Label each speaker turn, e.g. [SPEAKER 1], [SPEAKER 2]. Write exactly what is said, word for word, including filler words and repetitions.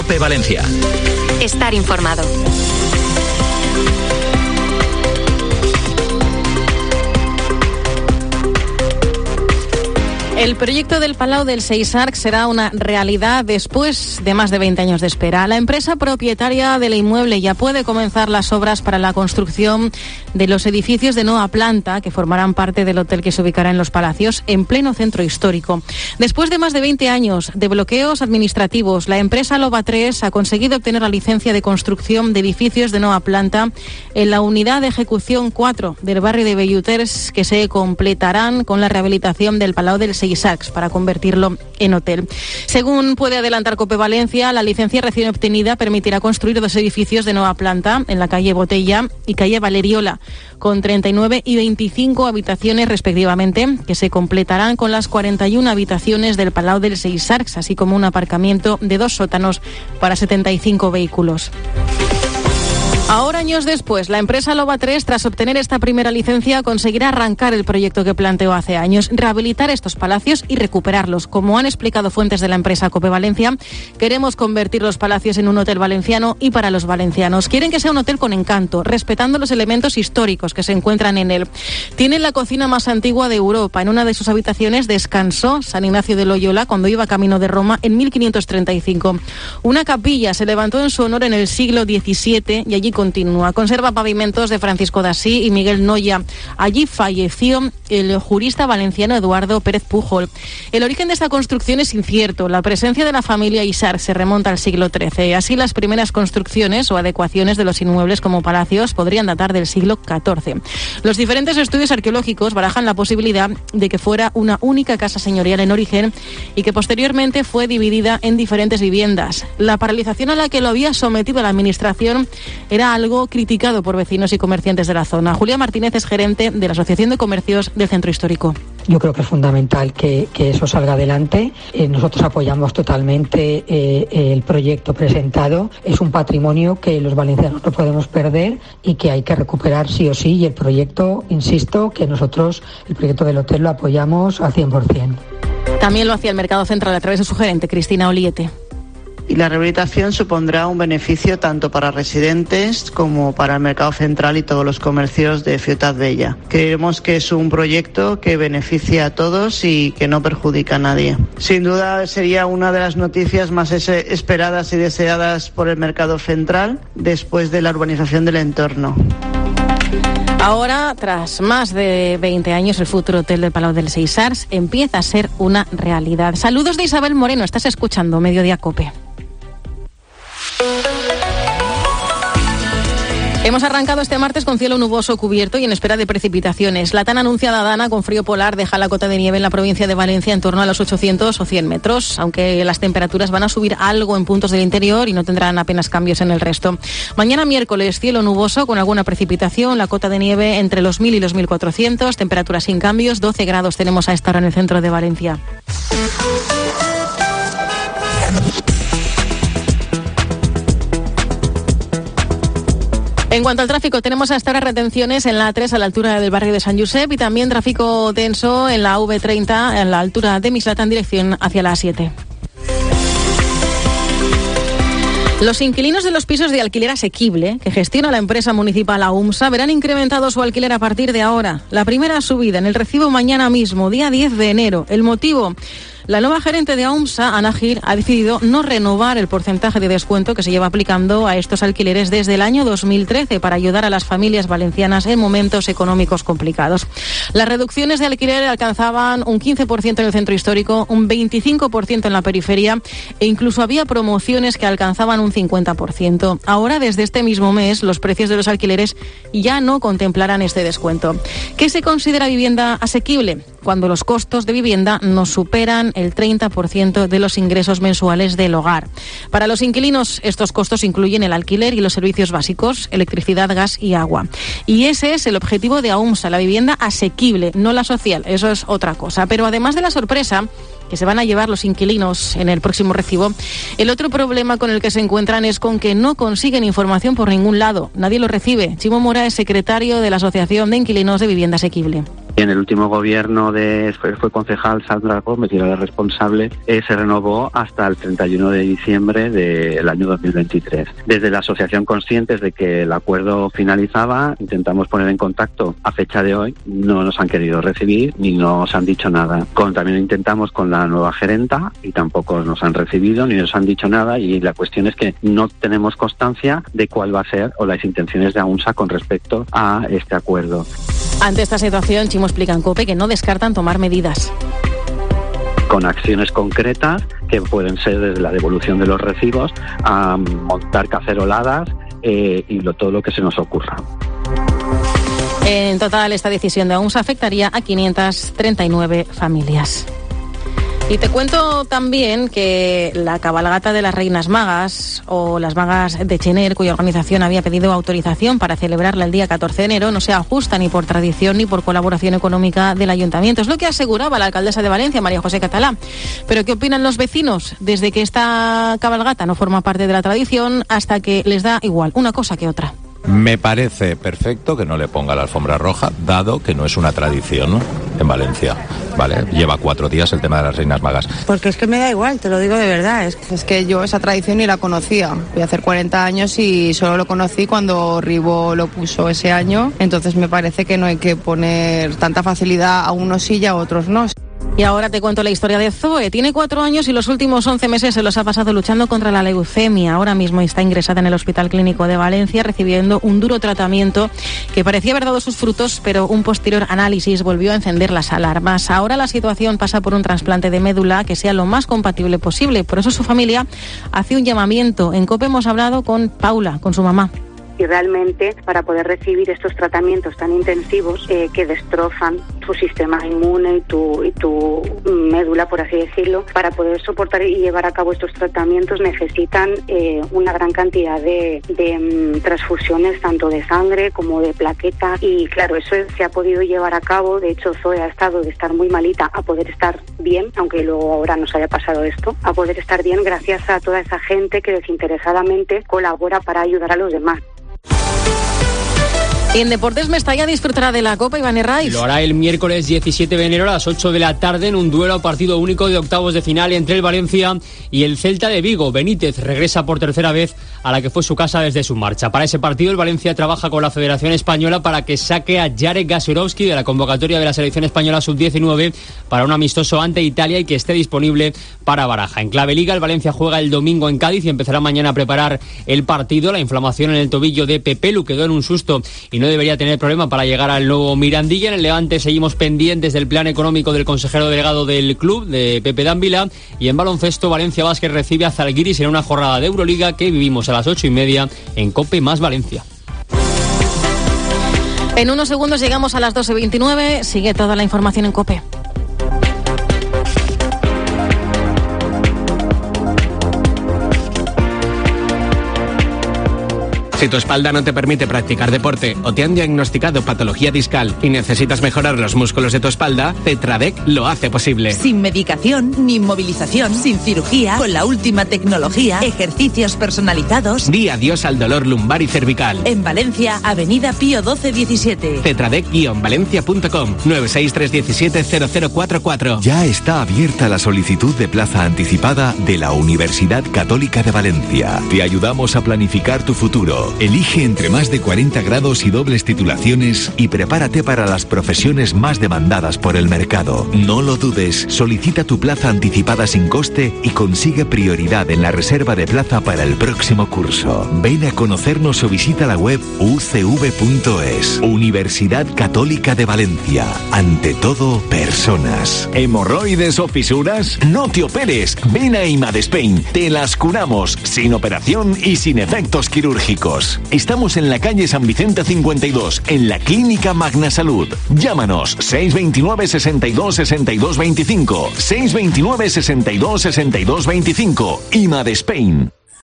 [SPEAKER 1] COPE Valencia.
[SPEAKER 2] Estar informado.
[SPEAKER 3] El proyecto del Palau del Seixarc será una realidad después de más de veinte años de espera. La empresa propietaria del inmueble ya puede comenzar las obras para la construcción de los edificios de nueva planta que formarán parte del hotel que se ubicará en Los Palacios, en pleno centro histórico. Después de más de veinte años de bloqueos administrativos, la empresa Loba tres ha conseguido obtener la licencia de construcción de edificios de nueva planta en la unidad de ejecución cuatro del barrio de Belluters, que se completarán con la rehabilitación del Palau del Seixarc para convertirlo en hotel. Según puede adelantar COPE Valencia, la licencia recién obtenida permitirá construir dos edificios de nueva planta en la calle Botella y calle Valeriola, con treinta y nueve y veinticinco habitaciones respectivamente, que se completarán con las cuarenta y una habitaciones del Palau del Seixarc, así como un aparcamiento de dos sótanos para setenta y cinco vehículos. Ahora, años después, la empresa Loba tres, tras obtener esta primera licencia, conseguirá arrancar el proyecto que planteó hace años, rehabilitar estos palacios y recuperarlos. Como han explicado fuentes de la empresa COPE Valencia, queremos convertir los palacios en un hotel valenciano y para los valencianos. Quieren que sea un hotel con encanto, respetando los elementos históricos que se encuentran en él. Tiene la cocina más antigua de Europa. En una de sus habitaciones descansó San Ignacio de Loyola cuando iba camino de Roma en mil quinientos treinta y cinco. Una capilla se levantó en su honor en el siglo diecisiete y allí continúa. Conserva pavimentos de Francisco de Asís y Miguel Noya. Allí falleció el jurista valenciano Eduardo Pérez Pujol. El origen de esta construcción es incierto. La presencia de la familia Isar se remonta al siglo trece. Así, las primeras construcciones o adecuaciones de los inmuebles como palacios podrían datar del siglo catorce. Los diferentes estudios arqueológicos barajan la posibilidad de que fuera una única casa señorial en origen y que posteriormente fue dividida en diferentes viviendas. La paralización a la que lo había sometido la administración era algo criticado por vecinos y comerciantes de la zona. Julia Martínez es gerente de la Asociación de Comercios del Centro Histórico.
[SPEAKER 4] Yo creo que es fundamental que, que eso salga adelante. Eh, nosotros apoyamos totalmente eh, el proyecto presentado. Es un patrimonio que los valencianos no podemos perder y que hay que recuperar sí o sí. Y el proyecto, insisto, que nosotros, el proyecto del hotel lo apoyamos al cien por ciento.
[SPEAKER 3] También lo hacía el Mercado Central a través de su gerente, Cristina Oliete.
[SPEAKER 5] Y la rehabilitación supondrá un beneficio tanto para residentes como para el mercado central y todos los comercios de Ciutat Vella. Creemos que es un proyecto que beneficia a todos y que no perjudica a nadie. Sin duda sería una de las noticias más esperadas y deseadas por el mercado central después de la urbanización del entorno.
[SPEAKER 3] Ahora, tras más de veinte años, el futuro hotel del Palau del Seixarc empieza a ser una realidad. Saludos de Isabel Moreno, estás escuchando Mediodía COPE. Hemos arrancado este martes con cielo nuboso cubierto y en espera de precipitaciones. La tan anunciada dana con frío polar deja la cota de nieve en la provincia de Valencia en torno a los ochocientos o cien metros, aunque las temperaturas van a subir algo en puntos del interior y no tendrán apenas cambios en el resto. Mañana miércoles, cielo nuboso con alguna precipitación, la cota de nieve entre los mil y los mil cuatrocientos, temperaturas sin cambios, doce grados tenemos a esta hora en el centro de Valencia. En cuanto al tráfico, tenemos hasta ahora retenciones en la A tres a la altura del barrio de San Josep y también tráfico denso en la A V treinta en la altura de Mislata en dirección hacia la A siete. Los inquilinos de los pisos de alquiler asequible que gestiona la empresa municipal AUMSA verán incrementado su alquiler a partir de ahora. La primera subida en el recibo mañana mismo, día diez de enero. El motivo: la nueva gerente de AUMSA, Ana Gir, ha decidido no renovar el porcentaje de descuento que se lleva aplicando a estos alquileres desde el año dos mil trece para ayudar a las familias valencianas en momentos económicos complicados. Las reducciones de alquiler alcanzaban un quince por ciento en el centro histórico, un veinticinco por ciento en la periferia e incluso había promociones que alcanzaban un cincuenta por ciento. Ahora, desde este mismo mes, los precios de los alquileres ya no contemplarán este descuento. ¿Qué se considera vivienda asequible? Cuando los costos de vivienda no superan el treinta por ciento de los ingresos mensuales del hogar. Para los inquilinos, estos costos incluyen el alquiler y los servicios básicos, electricidad, gas y agua. Y ese es el objetivo de AUMSA, la vivienda asequible, no la social. Eso es otra cosa. Pero además de la sorpresa que se van a llevar los inquilinos en el próximo recibo, el otro problema con el que se encuentran es con que no consiguen información por ningún lado. Nadie lo recibe. Chimo Mora es secretario de la Asociación de Inquilinos de Vivienda Asequible.
[SPEAKER 1] Y en el último gobierno de fue, fue concejal Sandra Gómez, y era la responsable, eh, se renovó hasta el treinta y uno de diciembre del año dos mil veintitrés. Desde la asociación, conscientes de que el acuerdo finalizaba, intentamos poner en contacto a fecha de hoy, no nos han querido recibir ni nos han dicho nada. Con, también intentamos con la nueva gerenta y tampoco nos han recibido ni nos han dicho nada, y la cuestión es que no tenemos constancia de cuál va a ser o las intenciones de AUNSA con respecto a este acuerdo.
[SPEAKER 3] Ante esta situación, Chimo explica en COPE que no descartan tomar medidas.
[SPEAKER 1] Con acciones concretas que pueden ser desde la devolución de los recibos a montar caceroladas eh, y lo, todo lo que se nos ocurra.
[SPEAKER 3] En total, esta decisión de AUNSA afectaría a quinientas treinta y nueve familias. Y te cuento también que la cabalgata de las Reinas Magas o las Magas de Chener, cuya organización había pedido autorización para celebrarla el día catorce de enero, no se ajusta ni por tradición ni por colaboración económica del ayuntamiento. Es lo que aseguraba la alcaldesa de Valencia, María José Catalá. Pero ¿qué opinan los vecinos desde que esta cabalgata no forma parte de la tradición hasta que les da igual una cosa que otra?
[SPEAKER 6] Me parece perfecto que no le ponga la alfombra roja, dado que no es una tradición, ¿no?, en Valencia. Vale, lleva cuatro días el tema de las Reinas Magas.
[SPEAKER 7] Porque es que me da igual, te lo digo de verdad. Es que, es que yo esa tradición ni la conocía. Voy a hacer cuarenta años y solo lo conocí cuando Ribó lo puso ese año. Entonces me parece que no hay que poner tanta facilidad a unos sí y a otros no.
[SPEAKER 3] Y ahora te cuento la historia de Zoe. Tiene cuatro años y los últimos once meses se los ha pasado luchando contra la leucemia. Ahora mismo está ingresada en el Hospital Clínico de Valencia recibiendo un duro tratamiento que parecía haber dado sus frutos, pero un posterior análisis volvió a encender las alarmas. Ahora la situación pasa por un trasplante de médula que sea lo más compatible posible. Por eso su familia hace un llamamiento. En COPE hemos hablado con Paula, con su mamá.
[SPEAKER 8] Y realmente para poder recibir estos tratamientos tan intensivos eh, que destrozan tu sistema inmune y tu, y tu médula, por así decirlo, para poder soportar y llevar a cabo estos tratamientos necesitan eh, una gran cantidad de, de um, transfusiones tanto de sangre como de plaqueta, y claro, eso se ha podido llevar a cabo. De hecho, Zoe ha estado de estar muy malita a poder estar bien, aunque luego ahora nos haya pasado esto, a poder estar bien gracias a toda esa gente que desinteresadamente colabora para ayudar a los demás.
[SPEAKER 3] Y en Deportes Mestalla disfrutará de la Copa Iván Herraiz.
[SPEAKER 9] Lo hará el miércoles diecisiete de enero a las ocho de la tarde en un duelo a partido único de octavos de final entre el Valencia y el Celta de Vigo. Benítez regresa por tercera vez a la que fue su casa desde su marcha. Para ese partido el Valencia trabaja con la Federación Española para que saque a Jarek Gasiorowski de la convocatoria de la selección española sub diecinueve para un amistoso ante Italia y que esté disponible para Baraja. En clave Liga, el Valencia juega el domingo en Cádiz y empezará mañana a preparar el partido. La inflamación en el tobillo de Pepelu quedó en un susto y no debería tener problema para llegar al nuevo Mirandilla. En el Levante seguimos pendientes del plan económico del consejero delegado del club, de Pepe Dávila. Y en baloncesto, Valencia Basket recibe a Zalgiris en una jornada de Euroliga que vivimos a las ocho y media en COPE más Valencia.
[SPEAKER 3] En unos segundos llegamos a las doce veintinueve. Sigue toda la información en COPE.
[SPEAKER 10] Si tu espalda no te permite practicar deporte o te han diagnosticado patología discal y necesitas mejorar los músculos de tu espalda, Tetradec lo hace posible.
[SPEAKER 11] Sin medicación ni inmovilización, sin cirugía, con la última tecnología, ejercicios personalizados.
[SPEAKER 10] Di adiós al dolor lumbar y cervical.
[SPEAKER 11] En Valencia, Avenida Pío doce diecisiete.
[SPEAKER 10] Tetradec guion valencia punto com nueve seis tres uno siete cero cero cuatro cuatro.
[SPEAKER 12] Ya está abierta la solicitud de plaza anticipada de la Universidad Católica de Valencia. Te ayudamos a planificar tu futuro. Elige entre más de cuarenta grados y dobles titulaciones y prepárate para las profesiones más demandadas por el mercado. No lo dudes, solicita tu plaza anticipada sin coste y consigue prioridad en la reserva de plaza para el próximo curso. Ven a conocernos o visita la web u c v punto es. Universidad Católica de Valencia. Ante todo, personas. ¿Hemorroides o fisuras? No te operes. Ven a Imadespain. Te las curamos sin operación y sin efectos quirúrgicos. Estamos en la calle San Vicente cincuenta y dos, en la Clínica Magna Salud. Llámanos seis veintinueve sesenta y dos sesenta y dos veinticinco, seis veintinueve sesenta y dos sesenta y dos veinticinco. Imadespain.